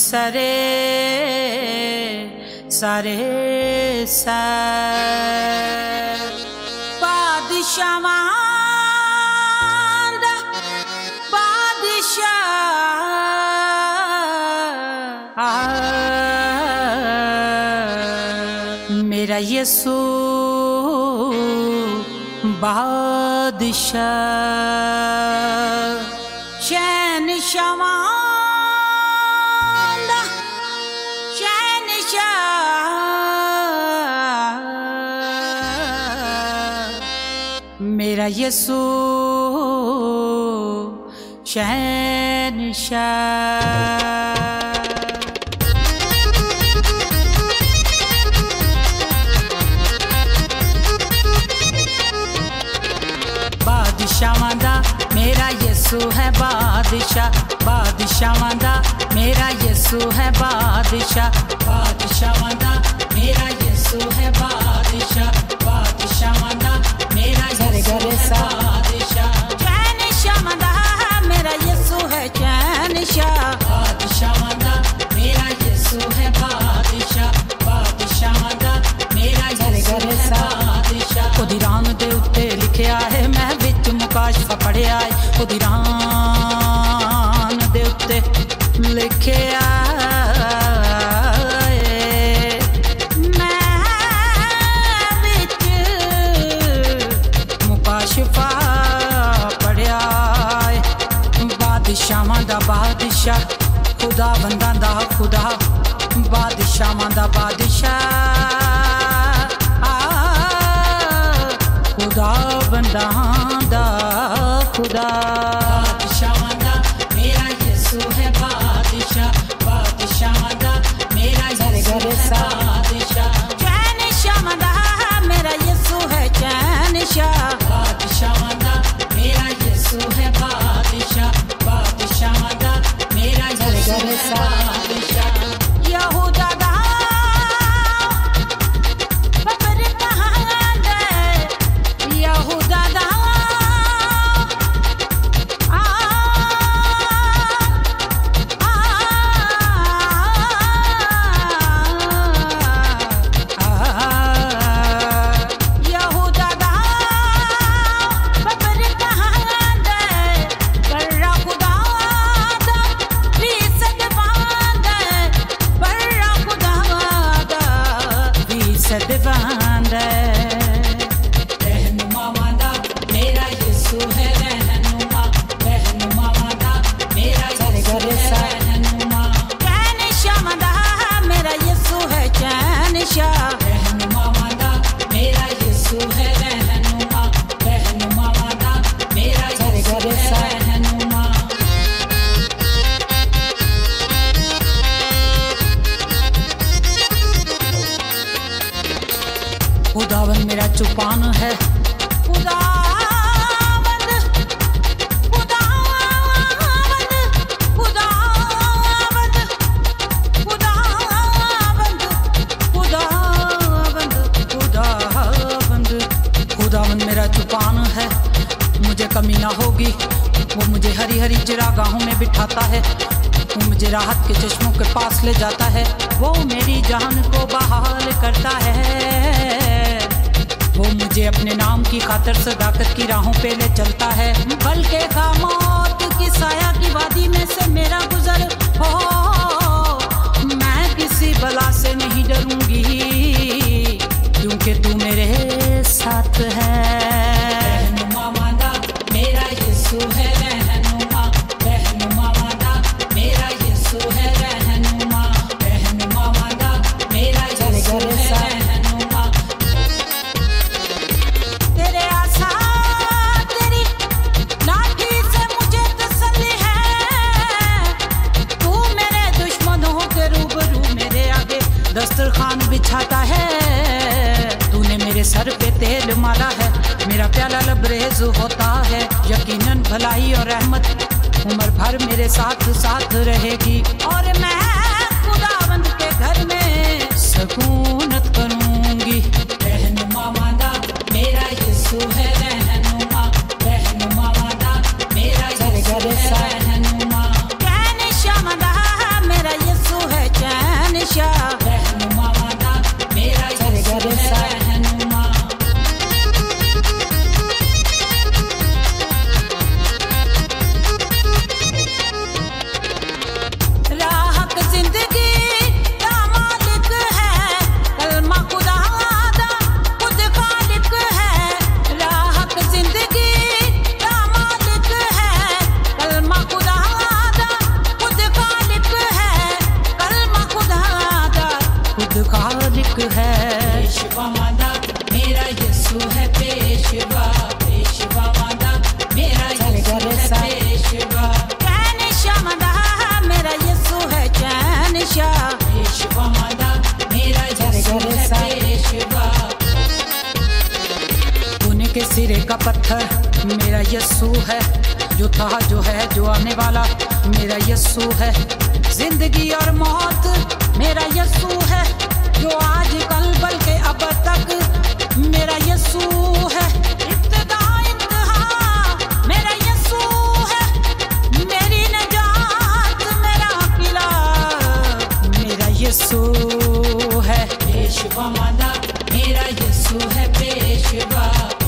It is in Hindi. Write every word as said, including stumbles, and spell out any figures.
सरे सरे सा बादशाह मांदा बादशाह मेरा यीशु बादशाह शहंशाह मांदा शहंशाह मेरा यीशु शहंशाह। बादशाह दा मेरा यीशु है बादशाह, बादशाह दा मेरा यीशु है बादशाह, बादशाह दा मेरा यीशु है बादशाह, बादशाह दा मेरा यीशु है बादशाह। शहंशाह दा मेरा यीशु है शहंशाह, बादशाह दा मेरा यीशु है बादशाह, बादशाह दा मेरा यीशु है बादशाह। खुदी राम दे उत्ते लिखिया है मैं विच मुकाशफा पढ़िया है, खुदी राम दे उत्ते लिखिया मैं विच मुकाशफा पढ़िया है। बादशाह दा बादशाह खुदा बंदा दा खुदा, बादशाह दा बादशाह खुदा बंदा दा खुदा। बादशाह दा मेरा यीशु है बादशाह, बादशाह दा मेरा यीशु है बादशाह। शहंशाह दा मेरा यीशु है शहंशाह, बादशाह दा मेरा यीशु है बादशाह, बादशाह दा मेरा यीशु है बादशाह। यहूदा दा खुदावन मेरा चुपान है, खुदावन खुदावन खुदावन खुदावन खुदावन खुदावन खुदावन मेरा चुपान है, मुझे कमी ना होगी। वो मुझे हरी हरी चिरागाहों में बिठाता है, वो मुझे राहत के चश्मों के पास ले जाता है, वो मेरी जान को बहाल करता है, वो मुझे अपने नाम की खातिर सदाकत की राहों पे ले चलता है। बल्कि का मौत की साया की वादी में से मेरा गुजर हो, मैं किसी बला से नहीं डरूंगी, क्योंकि तू मेरे साथ है। रहनुमा दा मेरा यीशु है रहनुमा, रहनुमा दा मेरा यीशु है रहनुमा, रहनुमा दा मेरा यीशु है रहनुमा। तेरे आसा तेरी लाठी से मुझे तसल्ली है, तू मेरे दुश्मनों के रूबरू मेरे आगे दस्तरखान बिछाता है। तूने मेरे सर पे तेल मारा है, मेरा प्याला लबरेज होता है। यकीनन भलाई और रहमत उम्र भर मेरे साथ साथ रहेगी, और मैं खुदावंद के घर में सकूनत करूंगी। रहनुमा दा मेरा यीशु है रहनुमा, रहनुमा दा मेरा यीशु है रहनुमा। शहंशाह दा मेरा यीशु खालिक है। पेशवा मांदा मेरा यीशु है पेशवा, पेशवा मांदा मेरा यीशु है पेशवा। चैनिशा मांदा मेरा यीशु है चैनिशा, पेशवा मांदा मेरा यीशु है पेशवा। सोने के सिरे का पत्थर मेरा यीशु है, जो था जो है जो आने वाला मेरा यीशु है। जिंदगी और मौत मेरा यीशु है, जो आज कल बल्कि अब तक मेरा यीशु है। इब्तिदा इंतहा मेरा यीशु है, मेरी निजात मेरा किला मेरा यीशु है। पेशवा मांदा मेरा यीशु है पेशवा।